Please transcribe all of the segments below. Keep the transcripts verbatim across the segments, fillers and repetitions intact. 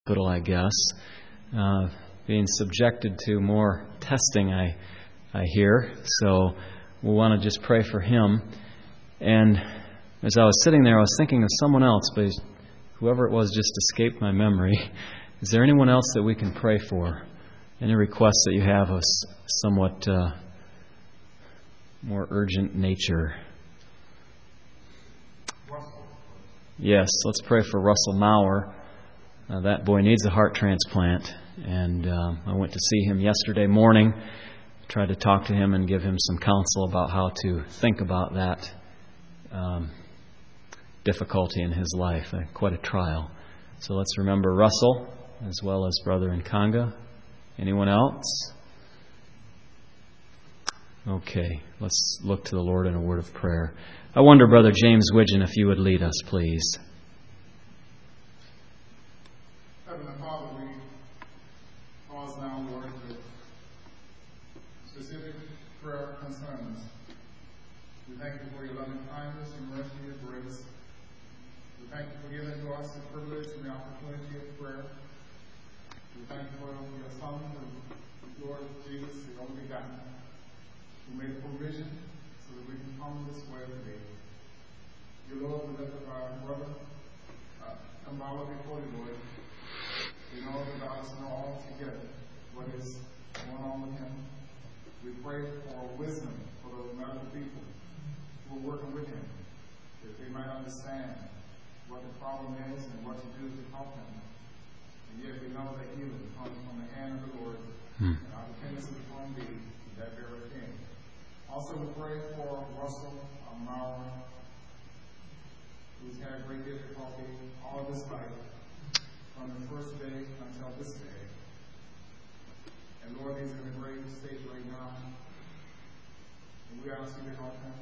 hospital, I guess, uh, being subjected to more testing, I I hear. So we want to just pray for him. And as I was sitting there, I was thinking of someone else, but whoever it was just escaped my memory. Is there anyone else that we can pray for? Any requests that you have of somewhat uh, more urgent nature? Yes, let's pray for Russell Maurer. Uh, that boy needs a heart transplant, and uh, I went to see him yesterday morning, tried to talk to him and give him some counsel about how to think about that um, difficulty in his life, uh, quite a trial. So let's remember Russell as well as Brother Nkanga. Anyone else? Okay, let's look to the Lord in a word of prayer. I wonder, Brother James Widgeon, if you would lead us, please. Heavenly Father, we pause now, Lord, to specific prayer concerns. We thank you for your loving kindness, your mercy, your grace. We thank you for giving to us the privilege and the opportunity of prayer. We thank you for your Son, the Lord Jesus, the only begotten, who made a provision so that we can come this way today. Dear Lord, we lift up our brother, uh, Kambala before you, Lord. We know that thou dost know all together what is going on with him. We pray for wisdom for those medical people who are working with him, that they might understand what the problem is and what to do to help him. And yet we know that healing comes from the hand of the Lord, hmm. and our dependence is upon thee, that very thing. Also, we pray for Russell Maurer, who's had great difficulty all of his life, from the first day until this day. And Lord, he's in a great state right now. And we ask you to help him.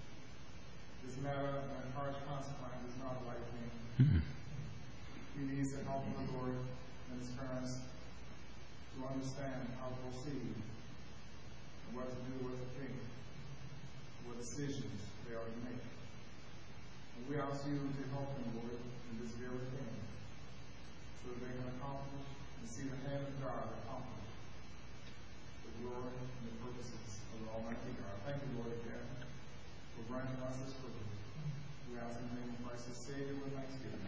This matter of harsh consequence is not a light thing. Mm-hmm. He needs the help of the Lord and his parents to understand how to proceed and what to do, what to think, what decisions they are to make. And we ask you to help them, Lord, in this very thing, so that they can accomplish and see the hand of God accomplish the glory and the purposes of the Almighty God. Thank you, Lord, again, for granting us this privilege. We ask in the name of Christ, the Savior, with thanksgiving.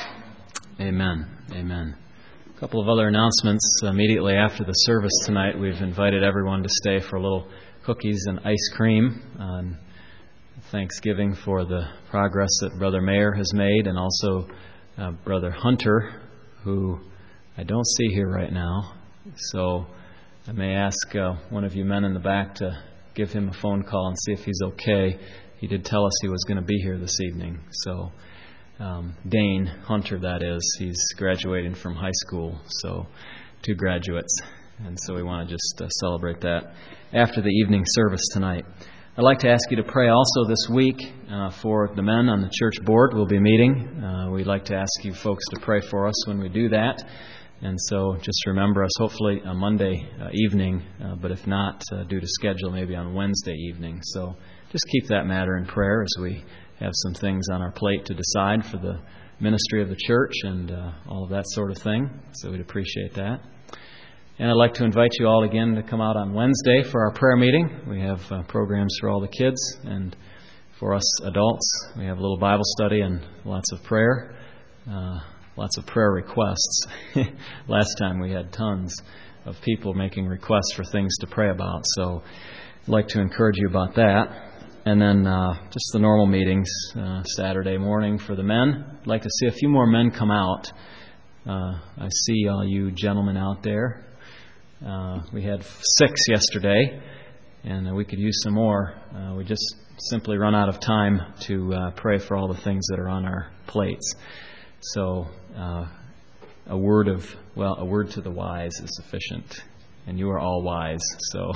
Amen. Amen. Amen. A couple of other announcements. Immediately after the service tonight, we've invited everyone to stay for a little cookies and ice cream on Thanksgiving for the progress that Brother Mayer has made, and also uh, Brother Hunter, who I don't see here right now. So I may ask uh, one of you men in the back to give him a phone call and see if he's okay. He did tell us he was going to be here this evening. So um, Dane Hunter, that is, he's graduating from high school, so two graduates. And so we want to just uh, celebrate that after the evening service tonight. I'd like to ask you to pray also this week uh, for the men on the church board. We'll be meeting. Uh, we'd like to ask you folks to pray for us when we do that. And so just remember us hopefully on Monday uh, evening, uh, but if not, uh, due to schedule, maybe on Wednesday evening. So just keep that matter in prayer as we have some things on our plate to decide for the ministry of the church and uh, all of that sort of thing. So we'd appreciate that. And I'd like to invite you all again to come out on Wednesday for our prayer meeting. We have uh, programs for all the kids, and for us adults, we have a little Bible study and lots of prayer, uh, lots of prayer requests. Last time we had tons of people making requests for things to pray about, so I'd like to encourage you about that. And then uh, just the normal meetings, uh, Saturday morning for the men. I'd like to see a few more men come out. Uh, I see all you gentlemen out there. Uh, we had six yesterday, and uh, we could use some more. Uh, we just simply run out of time to uh, pray for all the things that are on our plates. So uh, a word of, well, a word to the wise is sufficient, and you are all wise. So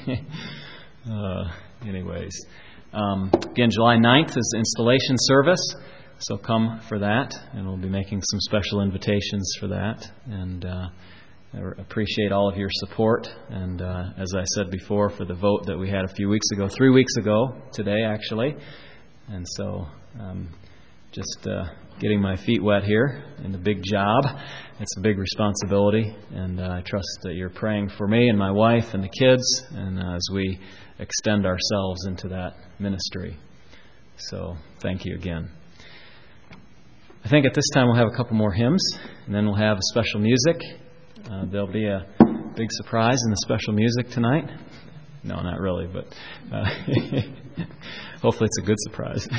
uh, anyways, um, again, July ninth is installation service, so come for that, and we'll be making some special invitations for that. And uh, I appreciate all of your support, and uh, as I said before, for the vote that we had a few weeks ago, three weeks ago today actually, and so um, just uh, getting my feet wet here in the big job. It's a big responsibility, and uh, I trust that you're praying for me and my wife and the kids, and uh, as we extend ourselves into that ministry. So thank you again. I think at this time we'll have a couple more hymns, and then we'll have special music. Uh, there'll be a big surprise in the special music tonight. No, not really, but uh, hopefully it's a good surprise.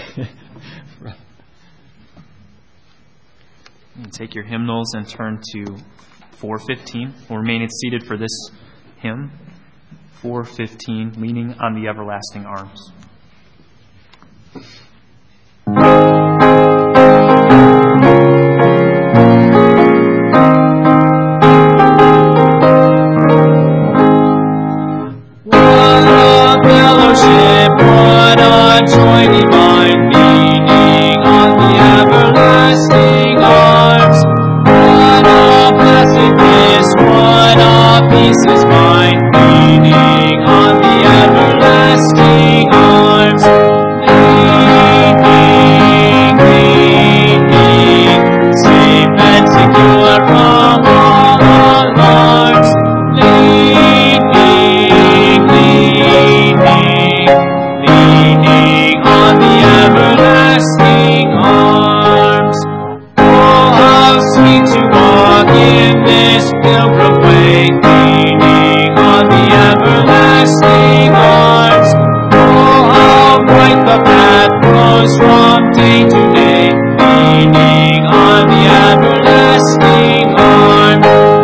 Take your hymnals and turn to four fifteen. We'll remain seated for this hymn. four fifteen, Leaning on the Everlasting Arms. What a joy divine, leaning on the everlasting arms. What a blessedness, what a peace is mine, leaning on the everlasting arms. Leaning, leaning, safe and secure from all alarms. Leaning, leaning, leaning on the everlasting arms. Oh, how sweet to walk in this pilgrim way, leaning on the everlasting arms. Oh, how bright the path grows from day to day, leaning on the everlasting arms.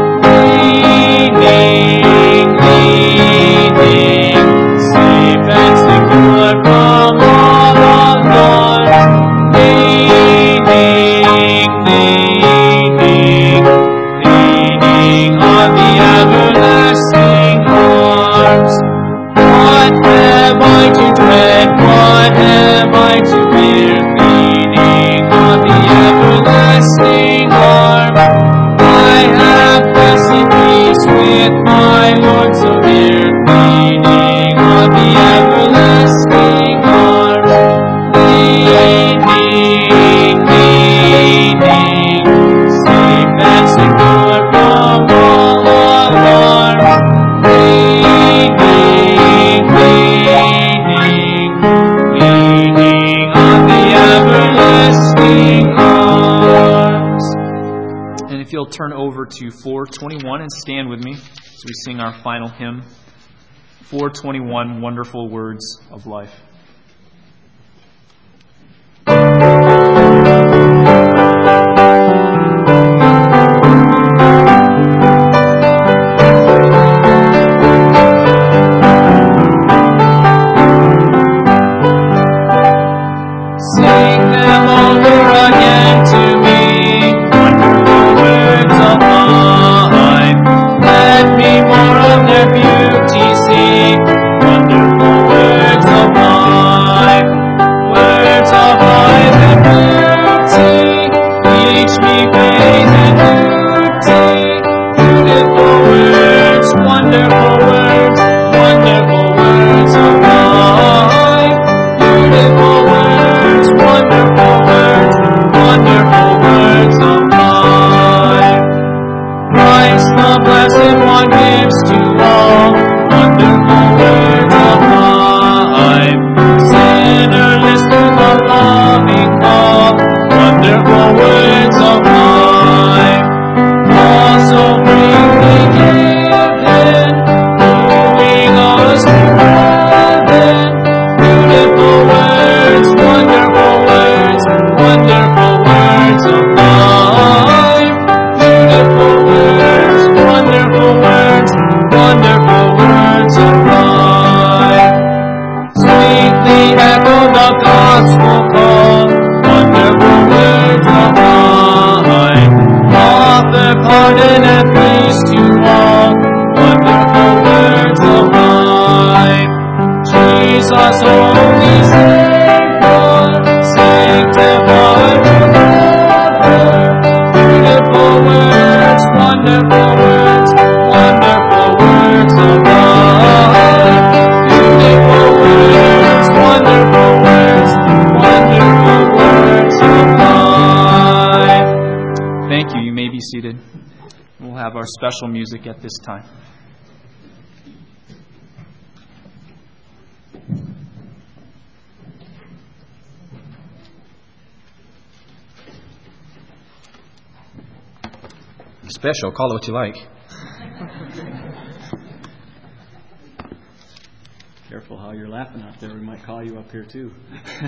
Leaning, leaning, safe and secure from all alarms. Leaning, leaning, leaning on the everlasting arms. What have I to dread? What have I to fear? Leaning on the everlasting arms. I have blessed peace with my Lord so near, leaning on the everlasting arms. Leaning, leaning, safe and secure from all alarms. Leaning, leaning, leaning on the everlasting arms. And if you'll turn over to four twenty-one and stand with me as we sing our final hymn, four twenty-one, Wonderful Words of Life. Sing them over again to me, wonderful words of mine. Let me more of their beauty see, wonderful words of mine. Words of life and beauty, teach me faith and duty. Beautiful words, wonderful words, wonderful words of mine. Beautiful words, wonderful words, wonderful words of mine. Christ the Blessed One gives to all, wonderful words of mine. Sinner, listen to the loving call, wonderful words of mine. Also freely given, moving us to heaven. Beautiful words, wonderful words, wonderful words of mine. Beautiful words, wonderful words, wonderful words of mine. Sweetly echo the gospel call, wonderful words of mine. Offer pardon and peace to all, wonderful words of mine. Jesus, only Savior, sanctified forever. Beautiful words, wonderful words, wonderful words of mine. Beautiful words, wonderful words, wonderful words of mine. We'll have our special music at this time. Special, call it what you like. Careful how you're laughing out there. We might call you up here too.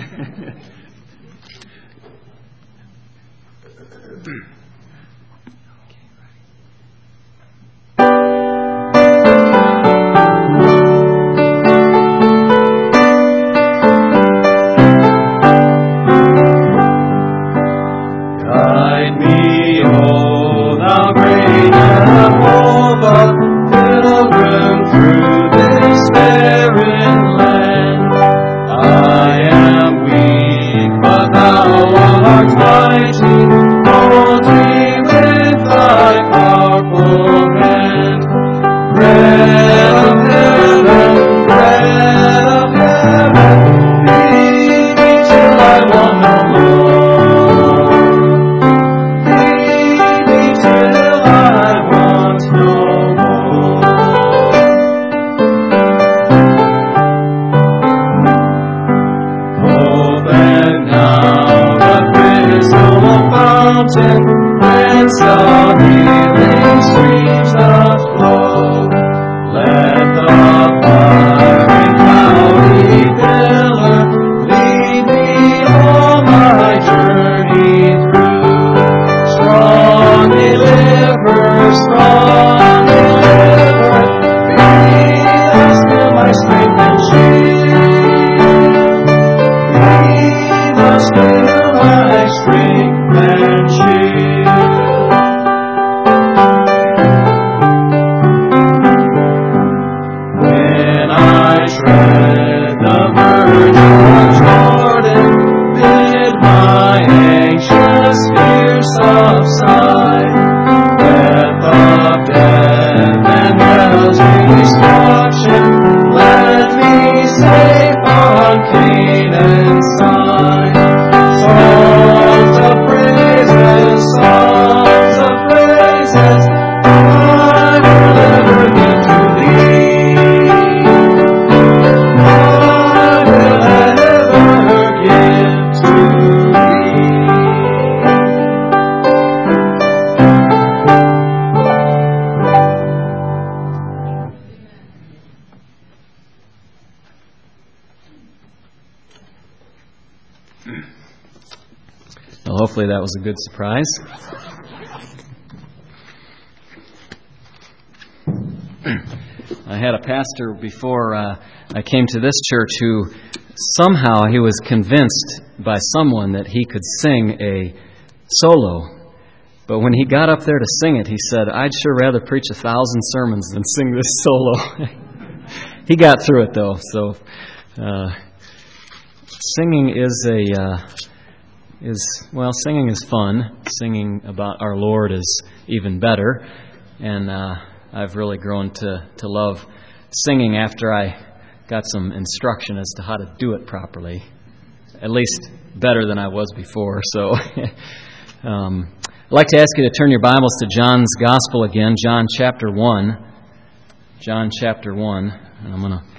Guide me, O thou great Jehovah, pilgrim through this barren land. I am weak, but thou art mighty. Hold me with thy powerful hand. Bread of heaven, bread of heaven, feed me till I want no more. Feed me till I want no more. Open now the crystal fountain, whence the healing streams doth flow. Let the fiery cloudy pillar lead me all my journey through. Strong deliverer, strong deliverer, be thou still my strength and shield. Be thou still my strength and shield. When I tread the verge of Jordan, bid my anxious fears subside. Breath of death and hell's destruction, let me safe on Canaan's side. Songs of praises, songs of praises, I will ever give to thee. I will ever give to thee. Well, hopefully that was a good surprise. I had a pastor before uh, I came to this church who somehow he was convinced by someone that he could sing a solo. But when he got up there to sing it, he said, I'd sure rather preach a thousand sermons than sing this solo. He got through it, though. So uh, singing is a... Uh, is well, singing is fun. Singing about our Lord is even better. And uh, I've really grown to, to love singing after I got some instruction as to how to do it properly. At least better than I was before. So um, I'd like to ask you to turn your Bibles to John's Gospel again, John chapter one. John chapter one. And I'm going to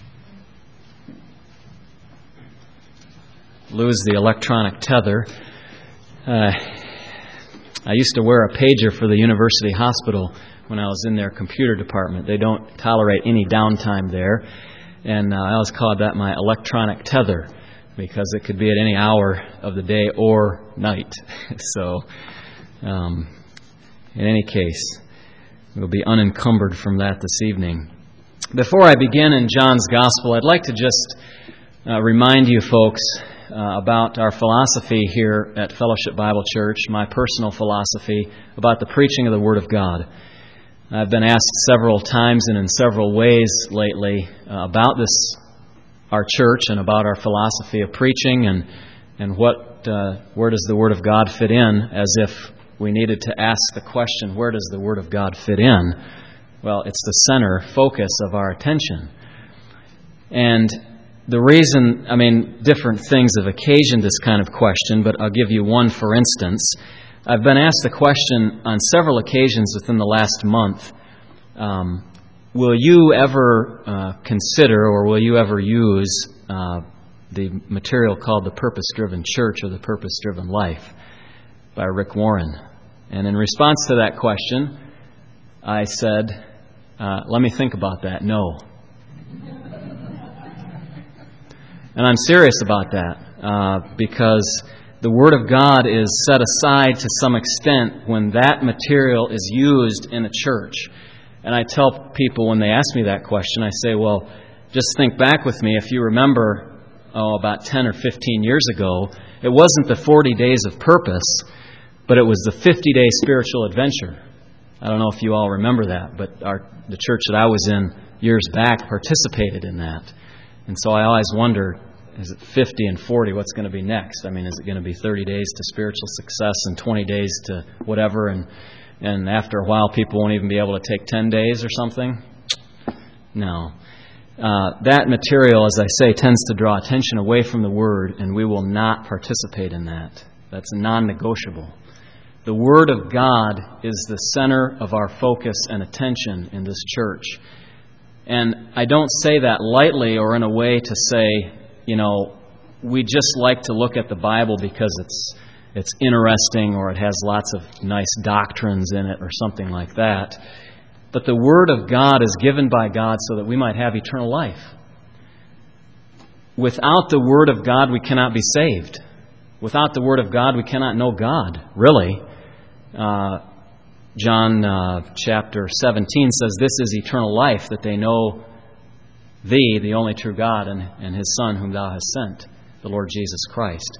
lose the electronic tether. Uh, I used to wear a pager for the university hospital when I was in their computer department. They don't tolerate any downtime there. And uh, I always called that my electronic tether because it could be at any hour of the day or night. So, um, in any case, we'll be unencumbered from that this evening. Before I begin in John's Gospel, I'd like to just uh, remind you folks Uh, about our philosophy here at Fellowship Bible Church, my personal philosophy about the preaching of the Word of God. I've been asked several times and in several ways lately uh, about this, our church, and about our philosophy of preaching and and what uh, where does the Word of God fit in, as if we needed to ask the question, where does the Word of God fit in? Well, it's the center focus of our attention. And the reason, I mean, different things have occasioned this kind of question, but I'll give you one for instance. I've been asked the question on several occasions within the last month, um, will you ever uh, consider or will you ever use uh, the material called The Purpose-Driven Church or The Purpose-Driven Life by Rick Warren? And in response to that question, I said, uh, let me think about that. No. And I'm serious about that uh, because the Word of God is set aside to some extent when that material is used in a church. And I tell people when they ask me that question, I say, well, just think back with me. If you remember, oh, about ten or fifteen years ago, it wasn't the forty days of purpose, but it was the fifty-day spiritual adventure. I don't know if you all remember that, but our, the church that I was in years back participated in that. And so I always wonder, is it fifty and forty? What's going to be next? I mean, is it going to be thirty days to spiritual success and twenty days to whatever? And and after a while, people won't even be able to take ten days or something? No. Uh, that material, as I say, tends to draw attention away from the Word, and we will not participate in that. That's non-negotiable. The Word of God is the center of our focus and attention in this church. And I don't say that lightly or in a way to say, you know, we just like to look at the Bible because it's it's interesting or it has lots of nice doctrines in it or something like that. But the Word of God is given by God so that we might have eternal life. Without the Word of God, we cannot be saved. Without the Word of God, we cannot know God, really. Uh, John uh, chapter seventeen says, "This is eternal life, that they know Thee, the only true God, and, and His Son, whom Thou hast sent, the Lord Jesus Christ."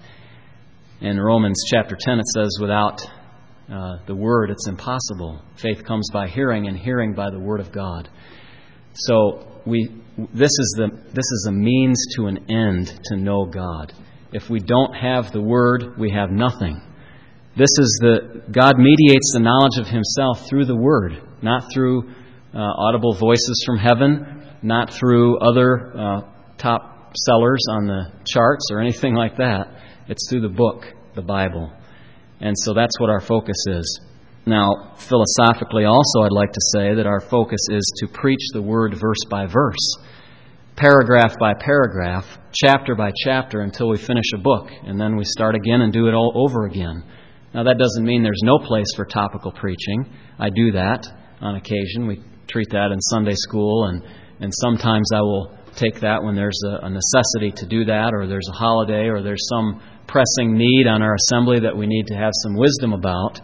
In Romans chapter ten, it says, "Without uh, the Word, it's impossible. Faith comes by hearing, and hearing by the Word of God." So we this is the this is a means to an end to know God. If we don't have the Word, we have nothing. This is the God mediates the knowledge of Himself through the Word, not through uh, audible voices from heaven, not through other uh, top sellers on the charts or anything like that. It's through the book, the Bible. And so that's what our focus is. Now, philosophically also, I'd like to say that our focus is to preach the Word verse by verse, paragraph by paragraph, chapter by chapter, until we finish a book. And then we start again and do it all over again. Now, that doesn't mean there's no place for topical preaching. I do that on occasion. We treat that in Sunday school, and, and sometimes I will take that when there's a, a necessity to do that, or there's a holiday, or there's some pressing need on our assembly that we need to have some wisdom about.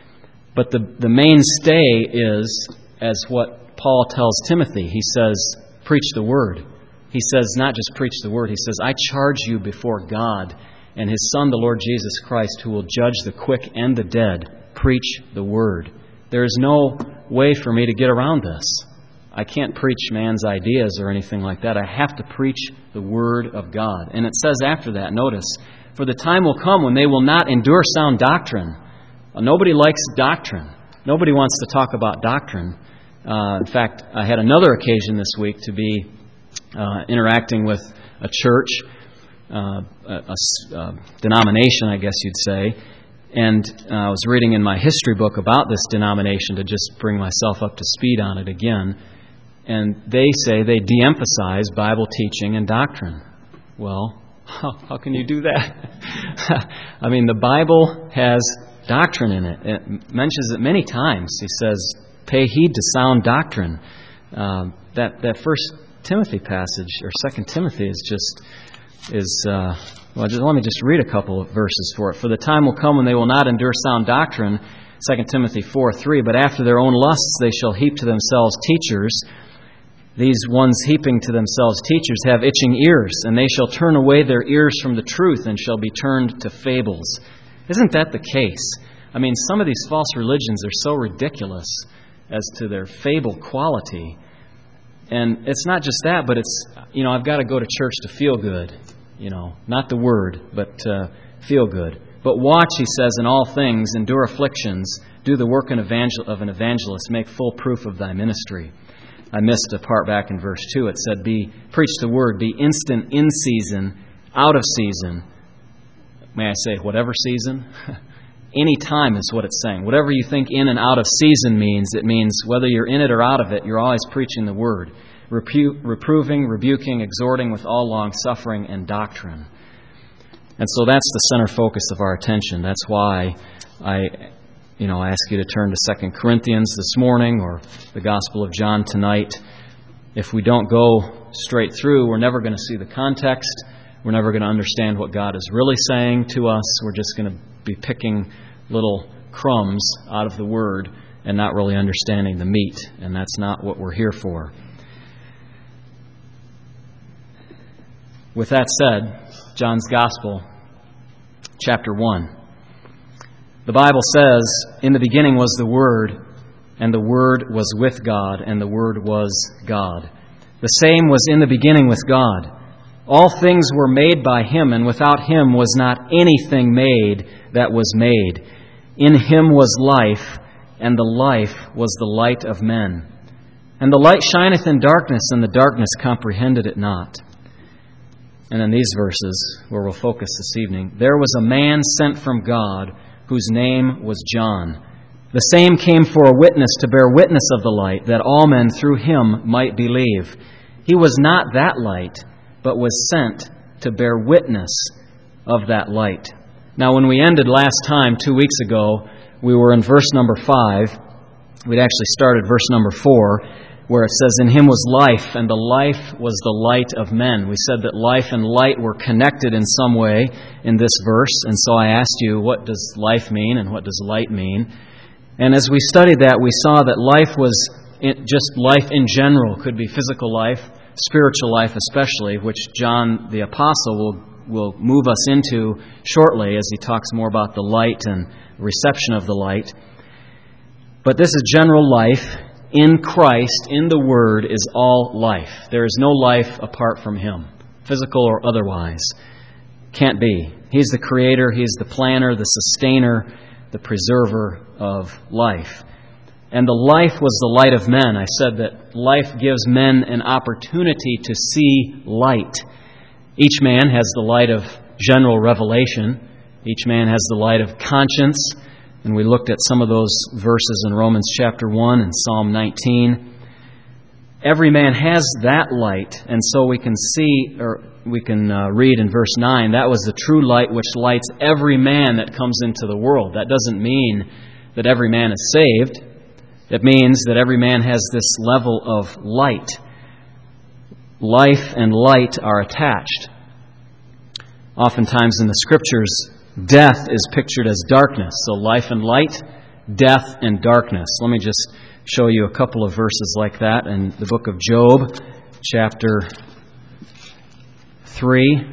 But the, the mainstay is, as what Paul tells Timothy. He says, preach the Word. He says, not just preach the Word. He says, I charge you before God and His Son, the Lord Jesus Christ, who will judge the quick and the dead. Preach the Word. There is no way for me to get around this. I can't preach man's ideas or anything like that. I have to preach the Word of God. And it says after that, notice, for the time will come when they will not endure sound doctrine. Well, nobody likes doctrine. Nobody wants to talk about doctrine. Uh, in fact, I had another occasion this week to be uh, interacting with a church, uh, a, a, a denomination, I guess you'd say, and uh, I was reading in my history book about this denomination to just bring myself up to speed on it again. And they say they de-emphasize Bible teaching and doctrine. Well, how, how can you do that? I mean, the Bible has doctrine in it. It mentions it many times. He says, pay heed to sound doctrine. Um, that that First Timothy passage, or Second Timothy, is just is uh, well. Just, let me just read a couple of verses for it. For the time will come when they will not endure sound doctrine. Second Timothy four three. But after their own lusts they shall heap to themselves teachers. These ones heaping to themselves teachers have itching ears, and they shall turn away their ears from the truth and shall be turned to fables. Isn't that the case? I mean, some of these false religions are so ridiculous as to their fable quality. And it's not just that, but it's, you know, I've got to go to church to feel good. You know, not the Word, but uh, feel good. But watch, he says, in all things, endure afflictions, do the work of an evangelist, make full proof of thy ministry. I missed a part back in verse two. It said, "Be preach the Word, be instant in season, out of season." May I say, whatever season? any time is what it's saying. Whatever you think in and out of season means, it means whether you're in it or out of it, you're always preaching the Word. Repu- reproving, rebuking, exhorting with all long-suffering and doctrine. And so that's the center focus of our attention. That's why I, you know, ask you to turn to Second Corinthians this morning or the Gospel of John tonight. If we don't go straight through, we're never going to see the context. We're never going to understand what God is really saying to us. We're just going to be picking little crumbs out of the Word and not really understanding the meat. And that's not what we're here for. With that said, John's Gospel, chapter one. The Bible says, "In the beginning was the Word, and the Word was with God, and the Word was God. The same was in the beginning with God. All things were made by Him, and without Him was not anything made that was made. In Him was life, and the life was the light of men. And the light shineth in darkness, and the darkness comprehended it not." And in these verses, where we'll focus this evening, "There was a man sent from God, whose name was John. The same came for a witness to bear witness of the light, that all men through him might believe. He was not that light, but was sent to bear witness of that light." Now, when we ended last time, two weeks ago, we were in verse number five. We'd actually started verse number four, where it says, "In Him was life, and the life was the light of men." We said that life and light were connected in some way in this verse, and so I asked you, what does life mean and what does light mean? And as we studied that, we saw that life was just life in general. Could be physical life, spiritual life especially, which John the Apostle will, will move us into shortly as he talks more about the light and reception of the light. But this is general life. In Christ, in the Word, is all life. There is no life apart from Him, physical or otherwise. Can't be. He's the creator, He's the planner, the sustainer, the preserver of life. And the life was the light of men. I said that life gives men an opportunity to see light. Each man has the light of general revelation. Each man has the light of conscience. And we looked at some of those verses in Romans chapter one and Psalm nineteen. Every man has that light, and so we can see, or we can uh, read in verse nine, that was the true light which lights every man that comes into the world. That doesn't mean that every man is saved. It means that every man has this level of light. Life and light are attached. Oftentimes in the Scriptures, death is pictured as darkness. So life and light, death and darkness. Let me just show you a couple of verses like that in the book of Job, chapter three.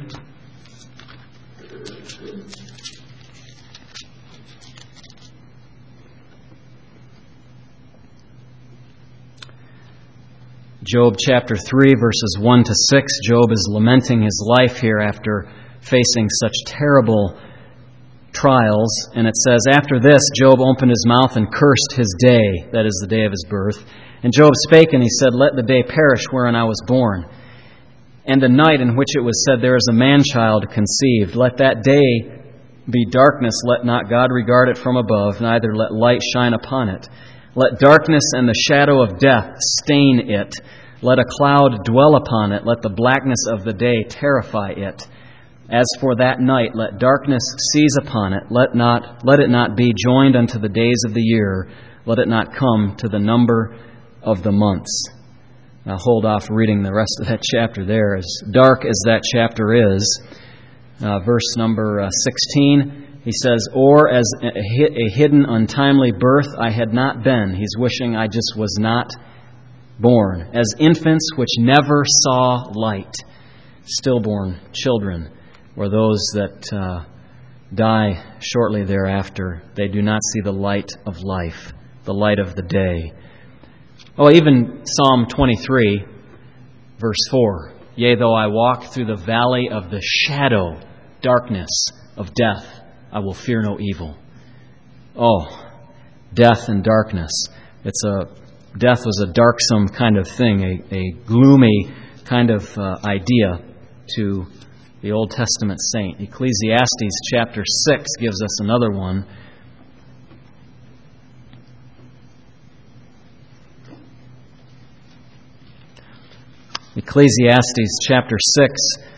Job chapter three, verses one to six. Job is lamenting his life here after facing such terrible trials, and it says, "After this, Job opened his mouth and cursed his day," that is the day of his birth. "And Job spake, and he said, Let the day perish wherein I was born, and the night in which it was said, There is a man-child conceived. Let that day be darkness, let not God regard it from above, neither let light shine upon it. Let darkness and the shadow of death stain it. Let a cloud dwell upon it, let the blackness of the day terrify it. As for that night, let darkness seize upon it. Let not, let it not be joined unto the days of the year. Let it not come to the number of the months." Now hold off reading the rest of that chapter there. As dark as that chapter is, uh, verse number uh, sixteen, he says, "Or as a, a hidden untimely birth I had not been." He's wishing I just was not born. "As infants which never saw light." Stillborn children, or those that uh, die shortly thereafter, they do not see the light of life, the light of the day. Oh, even Psalm twenty-three, verse four, "Yea, though I walk through the valley of the shadow, darkness of death, I will fear no evil." Oh, death and darkness. It's a death was a darksome kind of thing, a, a gloomy kind of uh, idea to the Old Testament saint. Ecclesiastes chapter six gives us another one. Ecclesiastes chapter six.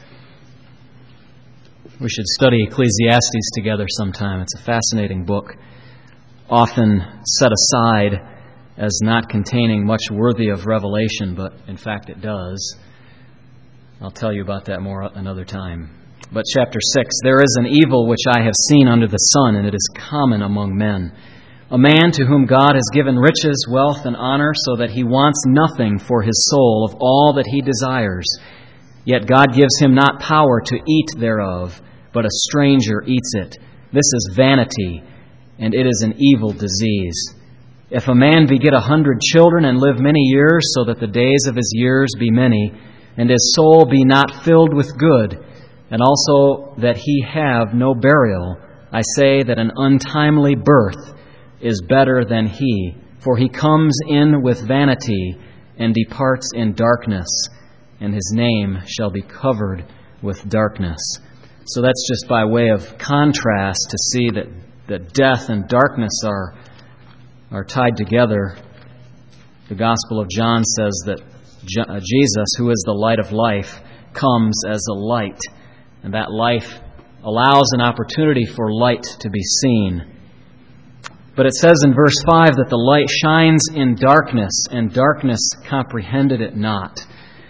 We should study Ecclesiastes together sometime. It's a fascinating book, often set aside as not containing much worthy of revelation, but in fact it does. I'll tell you about that more another time. But chapter six, there is an evil which I have seen under the sun, and it is common among men. A man to whom God has given riches, wealth, and honor, so that he wants nothing for his soul of all that he desires. Yet God gives him not power to eat thereof, but a stranger eats it. This is vanity, and it is an evil disease. If a man beget a hundred children and live many years, so that the days of his years be many, and his soul be not filled with good, and also that he have no burial, I say that an untimely birth is better than he, for he comes in with vanity and departs in darkness, and his name shall be covered with darkness. So that's just by way of contrast to see that, that death and darkness are, are tied together. The Gospel of John says that Jesus, who is the light of life, comes as a light, and that life allows an opportunity for light to be seen. But it says in verse five that the light shines in darkness, and darkness comprehended it not.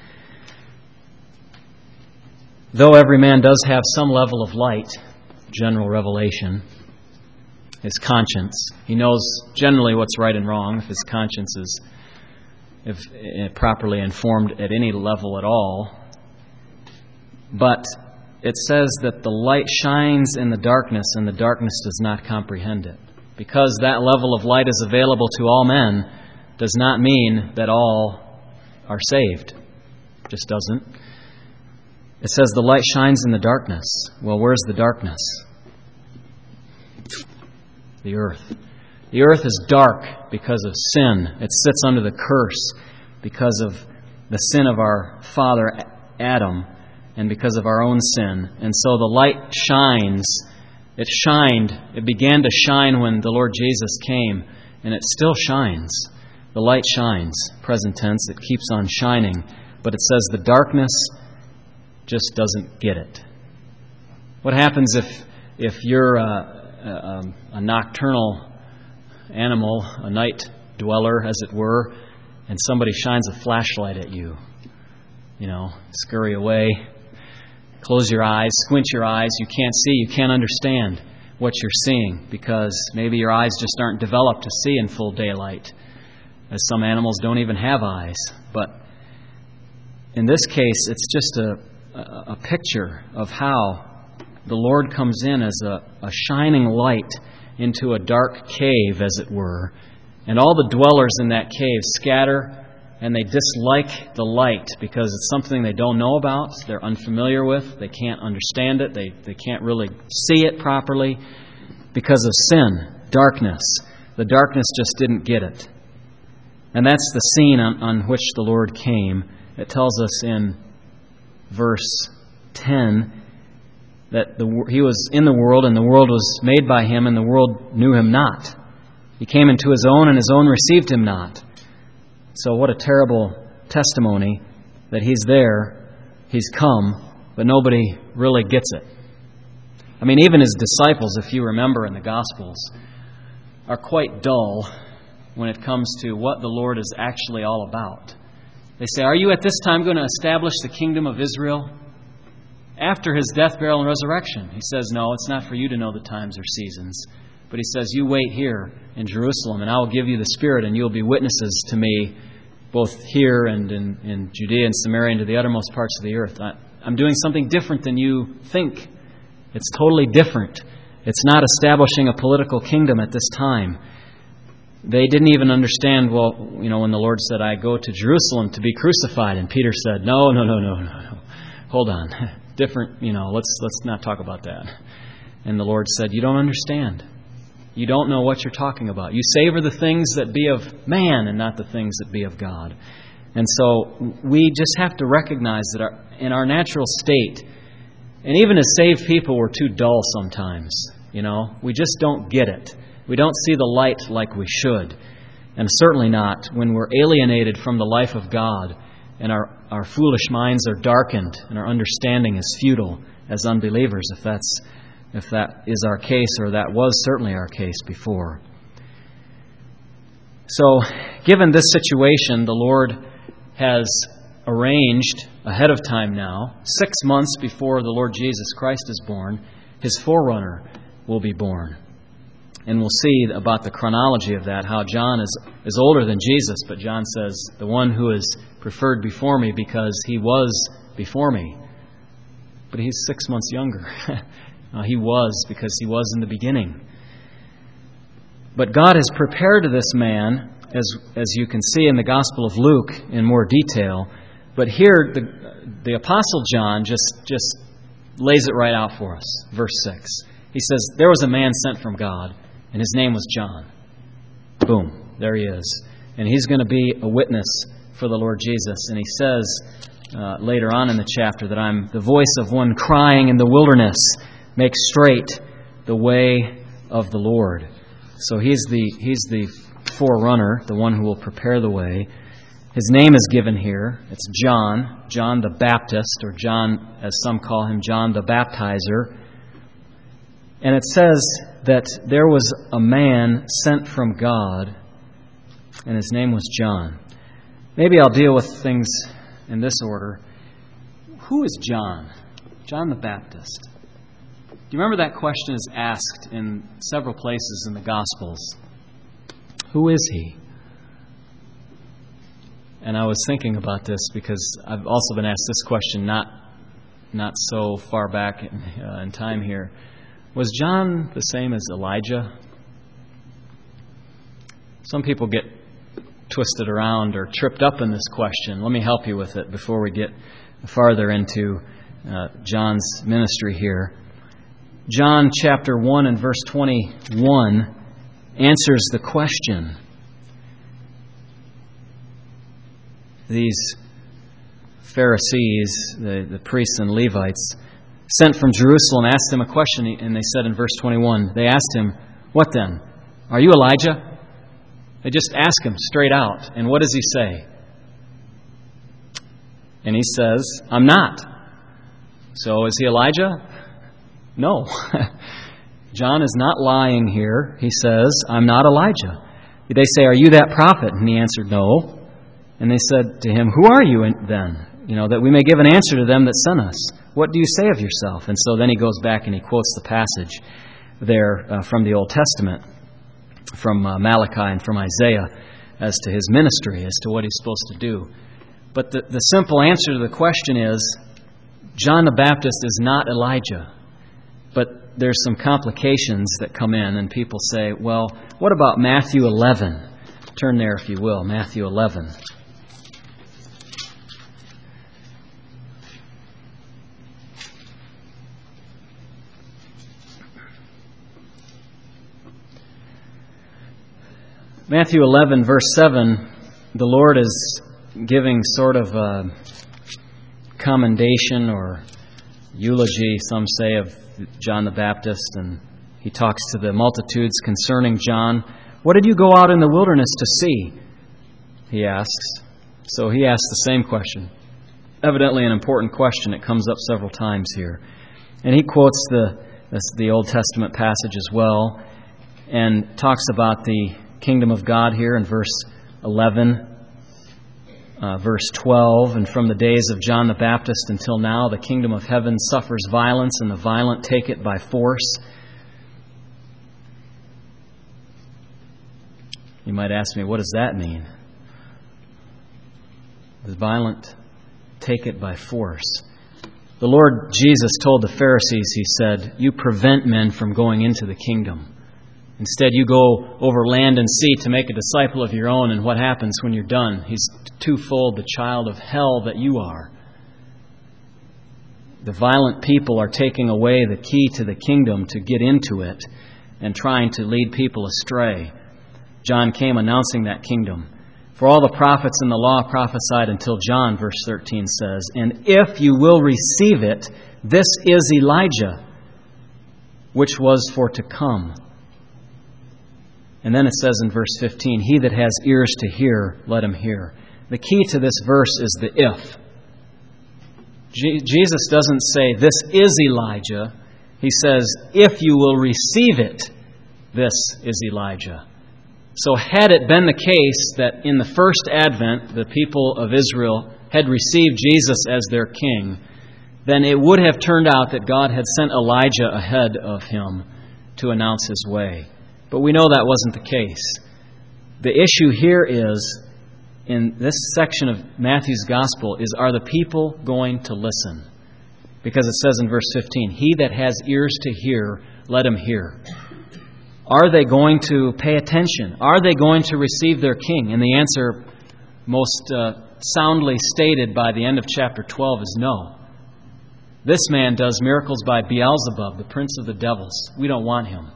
Though every man does have some level of light, general revelation, his conscience, he knows generally what's right and wrong if his conscience is if properly informed at any level at all. But it says that the light shines in the darkness, and the darkness does not comprehend it. Because that level of light is available to all men does not mean that all are saved. It just doesn't. It says the light shines in the darkness. Well, where's the darkness? The earth. The earth is dark because of sin. It sits under the curse because of the sin of our father Adam and because of our own sin. And so the light shines. It shined. It began to shine when the Lord Jesus came, and it still shines. The light shines, present tense. It keeps on shining. But it says the darkness just doesn't get it. What happens if if you're a, a, a nocturnal animal, a night dweller, as it were, and somebody shines a flashlight at you? You know, scurry away. Close your eyes, squint your eyes. You can't see, you can't understand what you're seeing because maybe your eyes just aren't developed to see in full daylight, as some animals don't even have eyes. But in this case, it's just a, a, a picture of how the Lord comes in as a, a shining light into a dark cave, as it were, and all the dwellers in that cave scatter, and they dislike the light because it's something they don't know about, they're unfamiliar with, they can't understand it, they, they can't really see it properly because of sin, darkness. The darkness just didn't get it. And that's the scene on, on which the Lord came. It tells us in verse ten that the, He was in the world, and the world was made by Him, and the world knew Him not. He came into His own, and His own received Him not. So what a terrible testimony that He's there, He's come, but nobody really gets it. I mean, even His disciples, if you remember in the Gospels, are quite dull when it comes to what the Lord is actually all about. They say, "Are you at this time going to establish the kingdom of Israel?" After His death, burial, and resurrection, He says, "No, it's not for you to know the times or seasons." But He says, "You wait here in Jerusalem, and I will give you the Spirit, and you'll be witnesses to Me, both here and in, in Judea and Samaria and to the uttermost parts of the earth." I, I'm doing something different than you think. It's totally different. It's not establishing a political kingdom at this time. They didn't even understand, well, you know, when the Lord said, "I go to Jerusalem to be crucified," and Peter said, no, no, no, no, no, no. Hold on. Different, you know, let's let's not talk about that. And the Lord said, "You don't understand. You don't know what you're talking about. You savor the things that be of man and not the things that be of God." And so we just have to recognize that our, in our natural state, and even as saved people, we're too dull sometimes. You know, we just don't get it. We don't see the light like we should. And certainly not when we're alienated from the life of God and our, our foolish minds are darkened, and our understanding is futile as unbelievers, if that's if that is our case, or that was certainly our case before. So, given this situation, the Lord has arranged ahead of time now, six months before the Lord Jesus Christ is born, His forerunner will be born. And we'll see about the chronology of that, how John is, is older than Jesus, but John says, the one who is preferred before me because he was before me. But he's six months younger. uh, he was because he was in the beginning. But God has prepared this man, as, as you can see in the Gospel of Luke in more detail. But here, the, the Apostle John just, just lays it right out for us. Verse six. He says, there was a man sent from God, and his name was John. Boom, there he is. And he's going to be a witness for the Lord Jesus. And he says uh, later on in the chapter that I'm the voice of one crying in the wilderness, make straight the way of the Lord. So he's the he's the forerunner, the one who will prepare the way. His name is given here. It's John, John the Baptist, or John, as some call him, John the Baptizer. And it says that there was a man sent from God, and his name was John. Maybe I'll deal with things in this order. Who is John? John the Baptist. Do you remember that question is asked in several places in the Gospels? Who is he? And I was thinking about this because I've also been asked this question not not so far back in, uh, in time here. Was John the same as Elijah? Some people get twisted around or tripped up in this question. Let me help you with it before we get farther into uh, John's ministry here. John chapter one and verse twenty-one answers the question. These Pharisees, the, the priests and Levites, sent from Jerusalem, asked him a question, and they said in verse twenty-one, they asked him, what then? Are you Elijah? They just ask him straight out. And what does he say? And he says, I'm not. So is he Elijah? No. John is not lying here. He says, I'm not Elijah. They say, are you that prophet? And he answered, no. And they said to him, who are you then? You know, that we may give an answer to them that sent us. What do you say of yourself? And so then he goes back and he quotes the passage there uh, from the Old Testament, from uh, Malachi and from Isaiah, as to his ministry, as to what he's supposed to do. But the, the simple answer to the question is, John the Baptist is not Elijah. But there's some complications that come in, and people say, well, what about Matthew eleven? Turn there, if you will, Matthew eleven. Matthew eleven, verse seven, the Lord is giving sort of a commendation or eulogy, some say, of John the Baptist, and he talks to the multitudes concerning John. What did you go out in the wilderness to see? He asks. So he asks the same question. Evidently an important question. It comes up several times here. And he quotes the, the Old Testament passage as well, and talks about the kingdom of God here in verse eleven, uh, verse twelve. And from the days of John the Baptist until now, the kingdom of heaven suffers violence, and the violent take it by force. You might ask me, what does that mean? The violent take it by force. The Lord Jesus told the Pharisees, He said, you prevent men from going into the kingdom. Instead, you go over land and sea to make a disciple of your own, and what happens when you're done? He's twofold the child of hell that you are. The violent people are taking away the key to the kingdom to get into it and trying to lead people astray. John came announcing that kingdom. For all the prophets in the law prophesied until John, verse thirteen says, and if you will receive it, this is Elijah, which was for to come. And then it says in verse fifteen, he that has ears to hear, let him hear. the key to this verse is the if. Je- Jesus doesn't say, this is Elijah. He says, if you will receive it, this is Elijah. So had it been the case that in the first advent the people of Israel had received Jesus as their king, then it would have turned out that God had sent Elijah ahead of him to announce his way. But we know that wasn't the case. The issue here is, in this section of Matthew's Gospel, is are the people going to listen? Because it says in verse fifteen, he that has ears to hear, let him hear. Are they going to pay attention? Are they going to receive their king? And the answer, most uh, soundly stated by the end of chapter twelve, is no. This man does miracles by Beelzebub, the prince of the devils. We don't want him.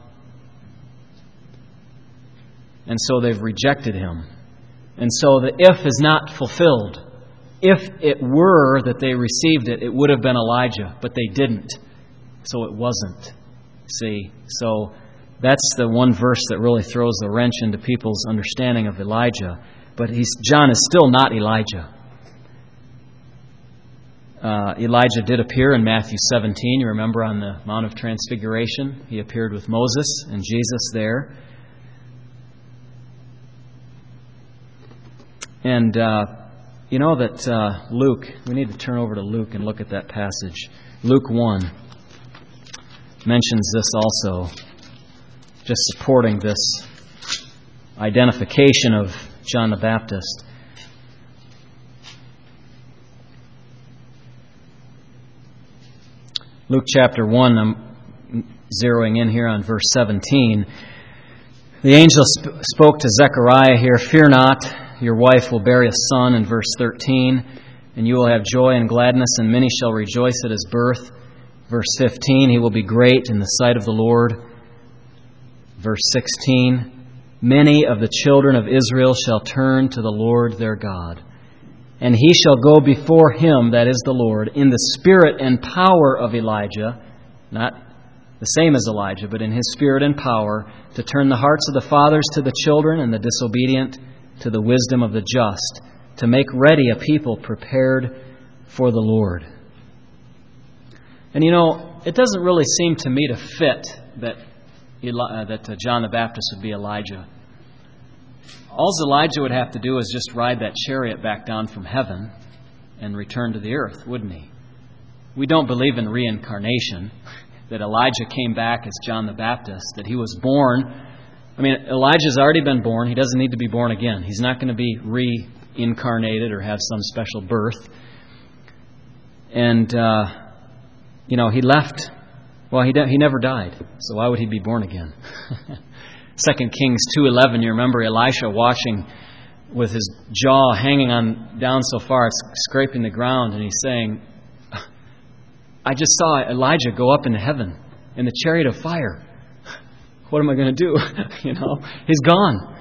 And so they've rejected him. And so the if is not fulfilled. If it were that they received it, it would have been Elijah, but they didn't. So it wasn't. See? So that's the one verse that really throws the wrench into people's understanding of Elijah. But he's, John is still not Elijah. Uh, Elijah did appear in Matthew seventeen. You remember on the Mount of Transfiguration? He appeared with Moses and Jesus there. And uh, you know that uh, Luke, we need to turn over to Luke and look at that passage. Luke one mentions this also, just supporting this identification of John the Baptist. Luke chapter one, I'm zeroing in here on verse seventeen. The angel sp- spoke to Zechariah here, fear not, your wife will bear a son, in verse thirteen, and you will have joy and gladness, and many shall rejoice at his birth. Verse fifteen, he will be great in the sight of the Lord. Verse sixteen, many of the children of Israel shall turn to the Lord their God. And he shall go before him, that is the Lord, in the spirit and power of Elijah, not the same as Elijah, but in his spirit and power, to turn the hearts of the fathers to the children and the disobedient to the wisdom of the just, to make ready a people prepared for the Lord. And you know, it doesn't really seem to me to fit that, Eli- uh, that uh, John the Baptist would be Elijah. All Elijah would have to do is just ride that chariot back down from heaven and return to the earth, wouldn't he? We don't believe in reincarnation, that Elijah came back as John the Baptist, that he was born. I mean, Elijah's already been born. He doesn't need to be born again. He's not going to be reincarnated or have some special birth. And, uh, you know, he left. Well, he de- he never died, so why would he be born again? Second Kings two eleven, you remember Elisha watching with his jaw hanging on down so far it's scraping the ground, and he's saying, I just saw Elijah go up into heaven in the chariot of fire. What am I going to do? You know, he's gone.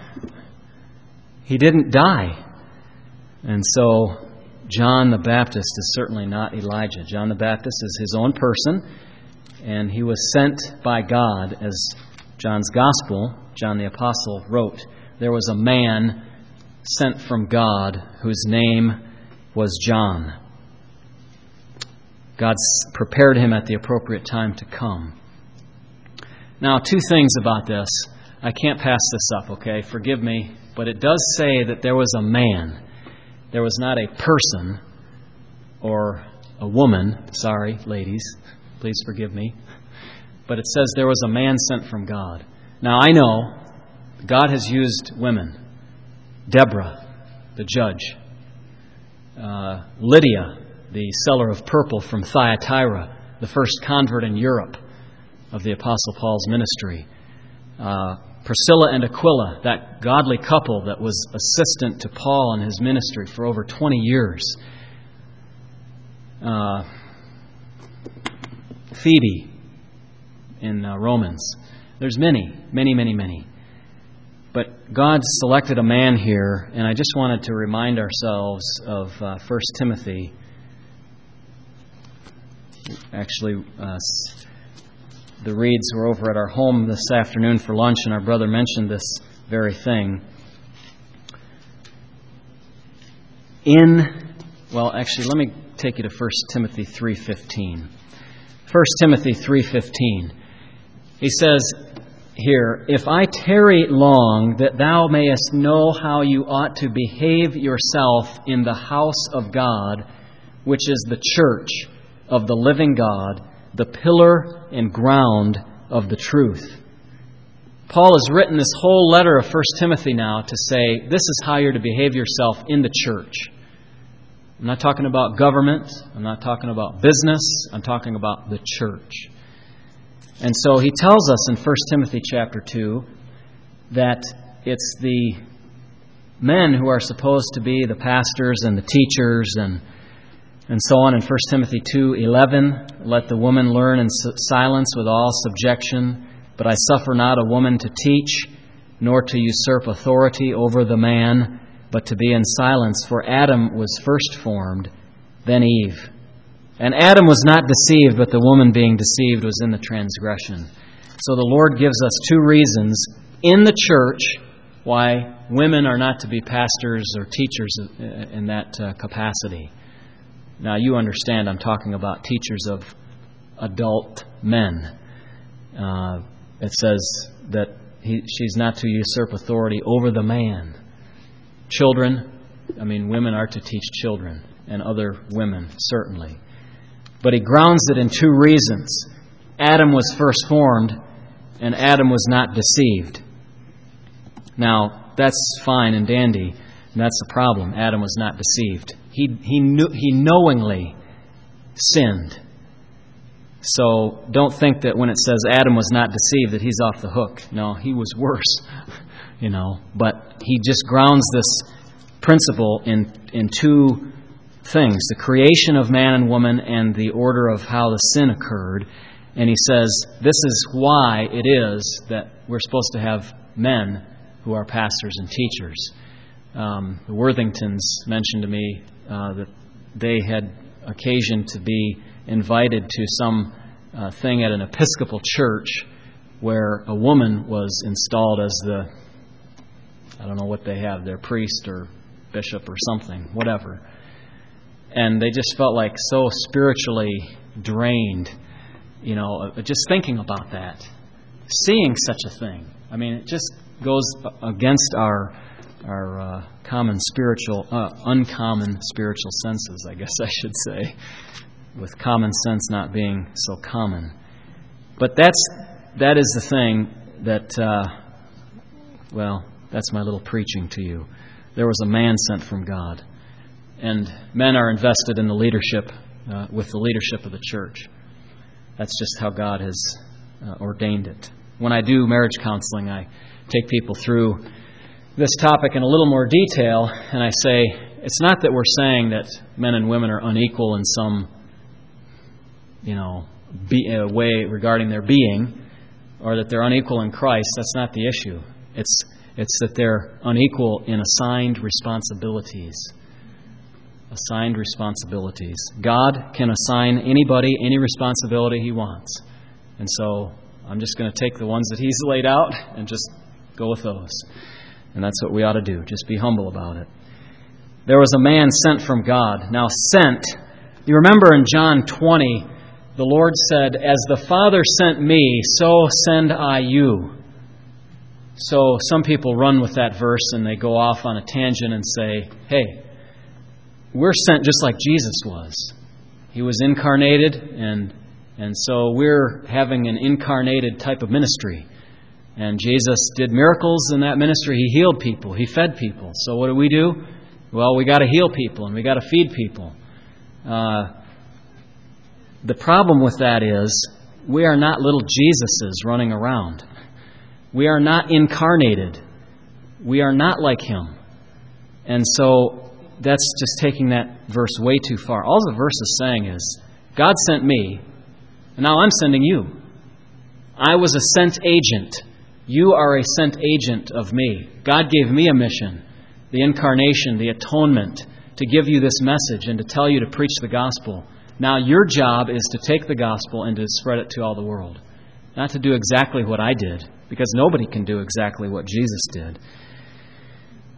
He didn't die. And so John the Baptist is certainly not Elijah. John the Baptist is his own person, and he was sent by God, as John's Gospel, John the Apostle, wrote. There was a man sent from God whose name was John. God prepared him at the appropriate time to come. Now, two things about this. I can't pass this up, okay? Forgive me. But it does say that there was a man. There was not a person or a woman. Sorry, ladies. Please forgive me. But it says there was a man sent from God. Now, I know God has used women. Deborah, the judge. Uh, Lydia, the seller of purple from Thyatira, the first convert in Europe of the Apostle Paul's ministry. Uh, Priscilla and Aquila, that godly couple that was assistant to Paul in his ministry for over twenty years. Uh, Phoebe in uh, Romans. There's many, many, many, many. But God selected a man here, and I just wanted to remind ourselves of uh, First Timothy. Actually, uh, the Reeds were over at our home this afternoon for lunch, and our brother mentioned this very thing. in, well, actually, let me take you to First Timothy three fifteen. First Timothy three fifteen. He says here, "If I tarry long, that thou mayest know how you ought to behave yourself in the house of God, which is the church of the living God, the pillar and ground of the truth." Paul has written this whole letter of First Timothy now to say, this is how you're to behave yourself in the church. I'm not talking about government. I'm not talking about business. I'm talking about the church. And so he tells us in First Timothy chapter two that it's the men who are supposed to be the pastors and the teachers and and so on. In First Timothy two eleven, "Let the woman learn in silence with all subjection, but I suffer not a woman to teach, nor to usurp authority over the man, but to be in silence. For Adam was first formed, then Eve. And Adam was not deceived, but the woman being deceived was in the transgression." So the Lord gives us two reasons in the church why women are not to be pastors or teachers in that uh, capacity. Now, you understand I'm talking about teachers of adult men. Uh, it says that he, she's not to usurp authority over the man. Children, I mean, women are to teach children and other women, certainly. But he grounds it in two reasons. Adam was first formed, and Adam was not deceived. Now, that's fine and dandy, and that's the problem. Adam was not deceived. He he knew he knowingly sinned. So don't think that when it says Adam was not deceived that he's off the hook. No, he was worse, you know. But he just grounds this principle in in two things: the creation of man and woman and the order of how the sin occurred. And he says this is why it is that we're supposed to have men who are pastors and teachers. Um, the Worthingtons mentioned to me uh, that they had occasion to be invited to some uh, thing at an Episcopal church where a woman was installed as the, I don't know what they have, their priest or bishop or something, whatever. And they just felt like so spiritually drained, you know, just thinking about that, seeing such a thing. I mean, it just goes against our our uh, common spiritual, uh, uncommon spiritual senses, I guess I should say, with common sense not being so common. But that's that is the thing that, uh, well, that's my little preaching to you. There was a man sent from God, and men are invested in the leadership, uh, with the leadership of the church. That's just how God has uh, ordained it. When I do marriage counseling, I take people through this topic in a little more detail, and I say, it's not that we're saying that men and women are unequal in some, you know, be, uh, way regarding their being, or that they're unequal in Christ. That's not the issue. It's it's that they're unequal in assigned responsibilities. Assigned responsibilities. God can assign anybody any responsibility He wants. And so I'm just going to take the ones that He's laid out and just go with those. And that's what we ought to do. Just be humble about it. There was a man sent from God. Now, sent, you remember in John twenty, the Lord said, "As the Father sent me, so send I you." So some people run with that verse and they go off on a tangent and say, hey, we're sent just like Jesus was. He was incarnated, and and so we're having an incarnated type of ministry. And Jesus did miracles in that ministry. He healed people. He fed people. So what do we do? Well, we got to heal people and we got to feed people. Uh, the problem with that is we are not little Jesuses running around. We are not incarnated. We are not like Him. And so that's just taking that verse way too far. All the verse is saying is, God sent me, and now I'm sending you. I was a sent agent. You are a sent agent of me. God gave me a mission, the incarnation, the atonement, to give you this message and to tell you to preach the gospel. Now your job is to take the gospel and to spread it to all the world. Not to do exactly what I did, because nobody can do exactly what Jesus did.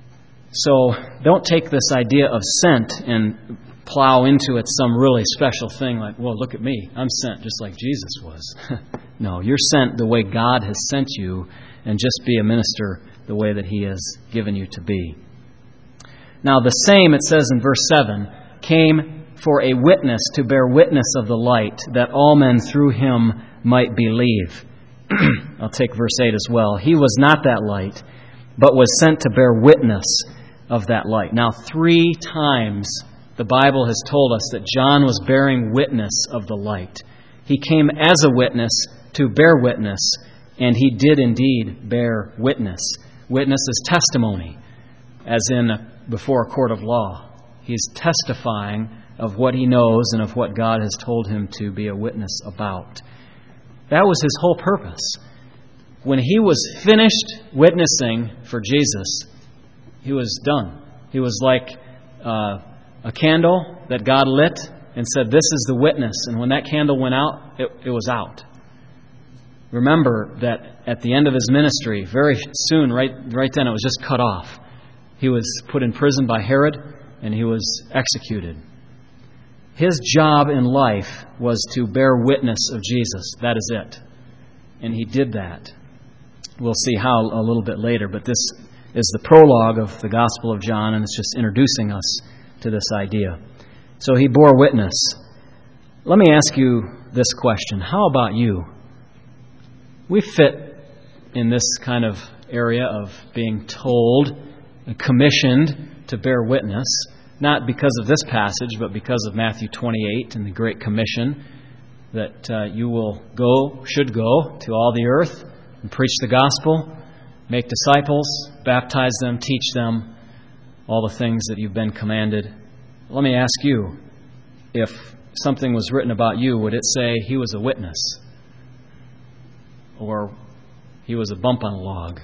So don't take this idea of sent and plow into it some really special thing like, well, look at me. I'm sent just like Jesus was. No, you're sent the way God has sent you, and just be a minister the way that He has given you to be. Now, the same, it says in verse seven, came for a witness to bear witness of the light, that all men through Him might believe. I'll take verse eight as well. He was not that light, but was sent to bear witness of that light. Now, three times the Bible has told us that John was bearing witness of the light. He came as a witness to bear witness, and he did indeed bear witness. Witness is testimony, as in before a court of law. He's testifying of what he knows and of what God has told him to be a witness about. That was his whole purpose. When he was finished witnessing for Jesus, he was done. He was like uh, a candle that God lit and said, "This is the witness." And when that candle went out, it, it was out. Remember that at the end of his ministry, very soon, right, right then, it was just cut off. He was put in prison by Herod, and he was executed. His job in life was to bear witness of Jesus. That is it. And he did that. We'll see how a little bit later, but this is the prologue of the Gospel of John, and it's just introducing us to this idea. So he bore witness. Let me ask you this question. How about you? We fit in this kind of area of being told, commissioned to bear witness, not because of this passage, but because of Matthew twenty-eight and the Great Commission, that uh, you will go, should go to all the earth and preach the gospel, make disciples, baptize them, teach them all the things that you've been commanded. Let me ask you, if something was written about you, would it say he was a witness? Or he was a bump on a log?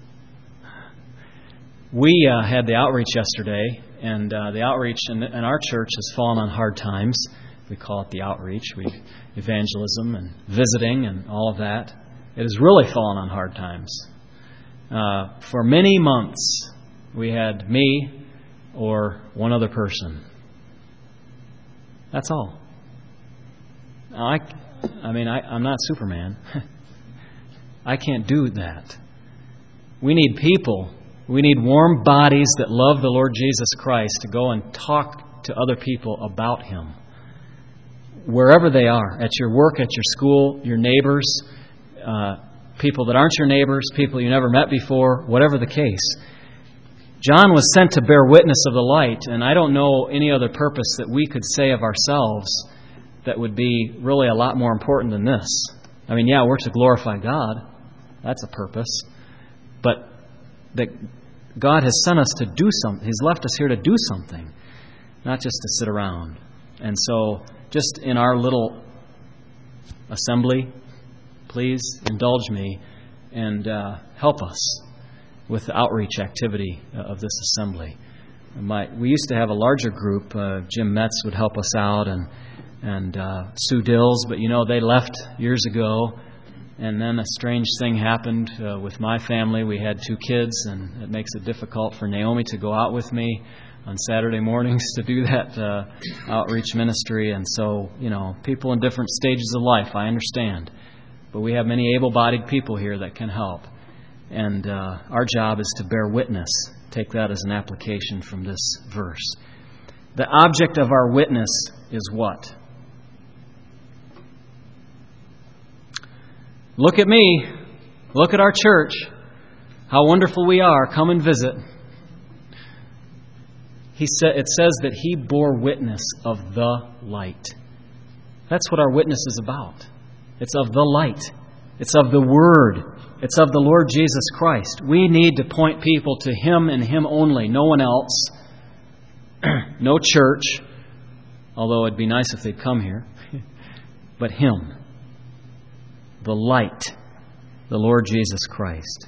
We uh, had the outreach yesterday, and uh, the outreach in, in our church has fallen on hard times. We call it the outreach. We evangelism and visiting and all of that. It has really fallen on hard times. Uh, for many months, we had me or one other person. That's all. Now, I, I mean, I, I'm not Superman. I can't do that. We need people. We need warm bodies that love the Lord Jesus Christ to go and talk to other people about Him. Wherever they are, at your work, at your school, your neighbors, uh, people that aren't your neighbors, people you never met before, whatever the case. John was sent to bear witness of the light, and I don't know any other purpose that we could say of ourselves that would be really a lot more important than this. I mean, yeah, we're to glorify God. That's a purpose. But that God has sent us to do something. He's left us here to do something, not just to sit around. And so, just in our little assembly, please indulge me and uh, help us with the outreach activity of this assembly. My, we used to have a larger group. Uh, Jim Metz would help us out, and and uh, Sue Dills, but you know, they left years ago. And then a strange thing happened uh, with my family. We had two kids, and it makes it difficult for Naomi to go out with me on Saturday mornings to do that uh, outreach ministry. And so, you know, people in different stages of life, I understand. But we have many able-bodied people here that can help. And uh, our job is to bear witness. Take that as an application from this verse. The object of our witness is what? Look at me. Look at our church. How wonderful we are. Come and visit. He said, it says that he bore witness of the light. That's what our witness is about. It's of the light. It's of the Word. It's of the Lord Jesus Christ. We need to point people to Him and Him only. No one else. No church. Although it'd be nice if they'd come here. But Him. The light, the Lord Jesus Christ.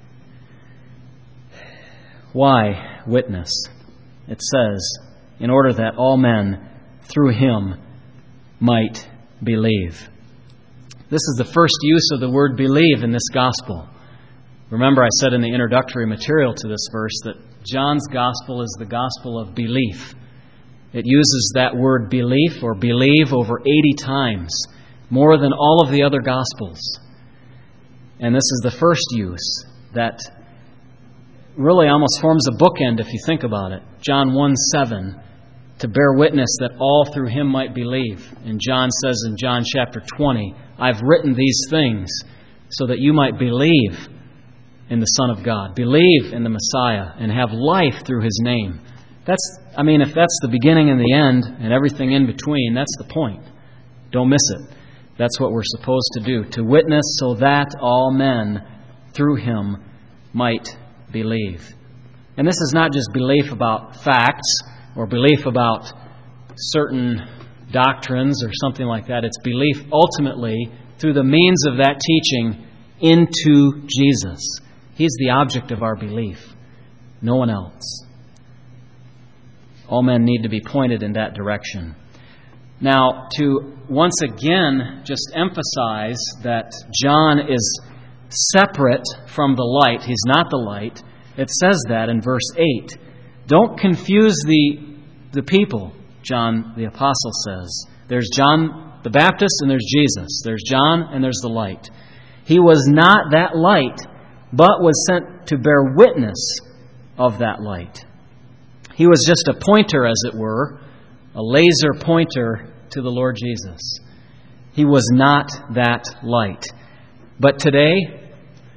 Why witness? It says, in order that all men through Him might believe. This is the first use of the word believe in this gospel. Remember, I said in the introductory material to this verse that John's gospel is the gospel of belief. It uses that word belief or believe over eighty times, more than all of the other gospels. And this is the first use that really almost forms a bookend if you think about it. John one seven, to bear witness that all through Him might believe. And John says in John chapter twenty, I've written these things so that you might believe in the Son of God, believe in the Messiah, and have life through His name. That's, I mean, if that's the beginning and the end and everything in between, that's the point. Don't miss it. That's what we're supposed to do, to witness so that all men through Him might believe. And this is not just belief about facts or belief about certain doctrines or something like that. It's belief ultimately through the means of that teaching into Jesus. He's the object of our belief, no one else. All men need to be pointed in that direction. Now, to once again just emphasize that John is separate from the light, he's not the light, it says that in verse eight. Don't confuse the, the people, John the Apostle says. There's John the Baptist and there's Jesus. There's John and there's the light. He was not that light, but was sent to bear witness of that light. He was just a pointer, as it were, a laser pointer to the Lord Jesus. He was not that light. But today,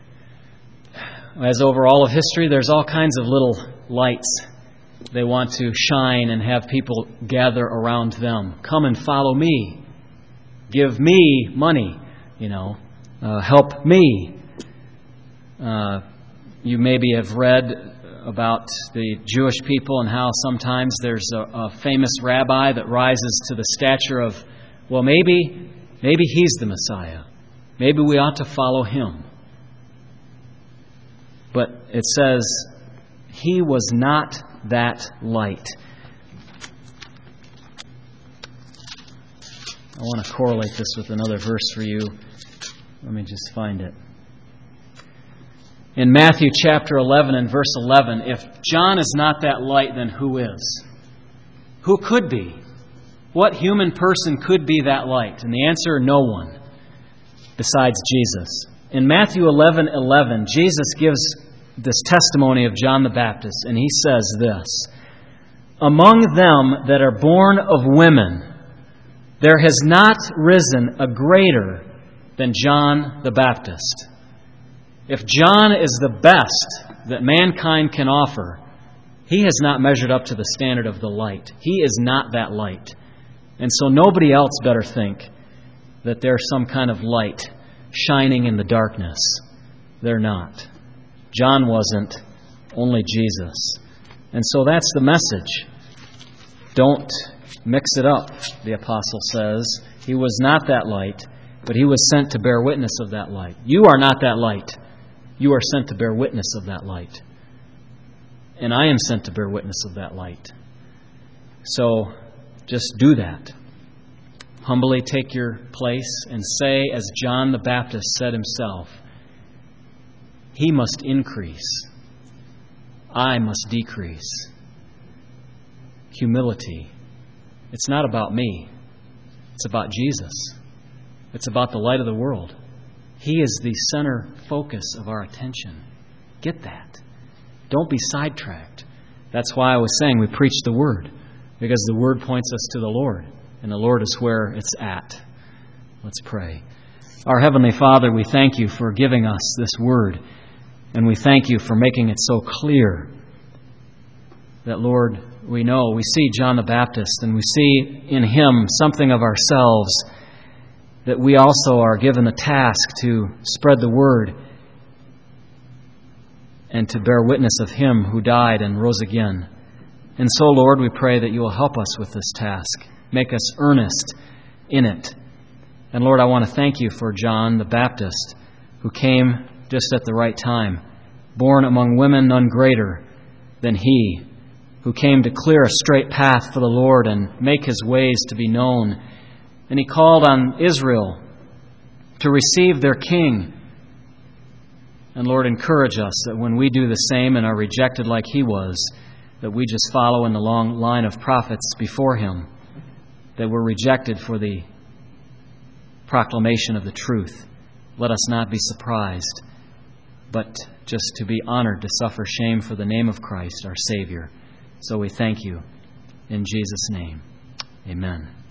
as over all of history, there's all kinds of little lights. They want to shine and have people gather around them. Come and follow me. Give me money, you know. Uh, help me. Uh, you maybe have read about the Jewish people and how sometimes there's a, a famous rabbi that rises to the stature of, well, maybe, maybe he's the Messiah. Maybe we ought to follow him. But it says, he was not that light. I want to correlate this with another verse for you. Let me just find it. In Matthew chapter eleven and verse eleven, if John is not that light, then who is? Who could be? What human person could be that light? And the answer, no one besides Jesus. In Matthew eleven eleven, Jesus gives this testimony of John the Baptist, and he says this, among them that are born of women, there has not risen a greater than John the Baptist. If John is the best that mankind can offer, he has not measured up to the standard of the light. He is not that light. And so nobody else better think that there's some kind of light shining in the darkness. They're not. John wasn't, only Jesus. And so that's the message. Don't mix it up, the apostle says. He was not that light, but he was sent to bear witness of that light. You are not that light. You are sent to bear witness of that light. And I am sent to bear witness of that light. So just do that. Humbly take your place and say, as John the Baptist said himself, he must increase. I must decrease. Humility. It's not about me. It's about Jesus. It's about the light of the world. He is the center focus of our attention. Get that. Don't be sidetracked. That's why I was saying we preach the Word, because the Word points us to the Lord, and the Lord is where it's at. Let's pray. Our Heavenly Father, we thank you for giving us this Word, and we thank you for making it so clear that, Lord, we know, we see John the Baptist, and we see in him something of ourselves, that we also are given the task to spread the Word and to bear witness of Him who died and rose again. And so, Lord, we pray that you will help us with this task. Make us earnest in it. And Lord, I want to thank you for John the Baptist, who came just at the right time, born among women, none greater than he, who came to clear a straight path for the Lord and make his ways to be known. And he called on Israel to receive their king And Lord, encourage us that when we do the same and are rejected like he was, that we just follow in the long line of prophets before him, that we're rejected for the proclamation of the truth. Let us not be surprised, but just to be honored to suffer shame for the name of Christ, our Savior. So we thank you. In Jesus' name, amen.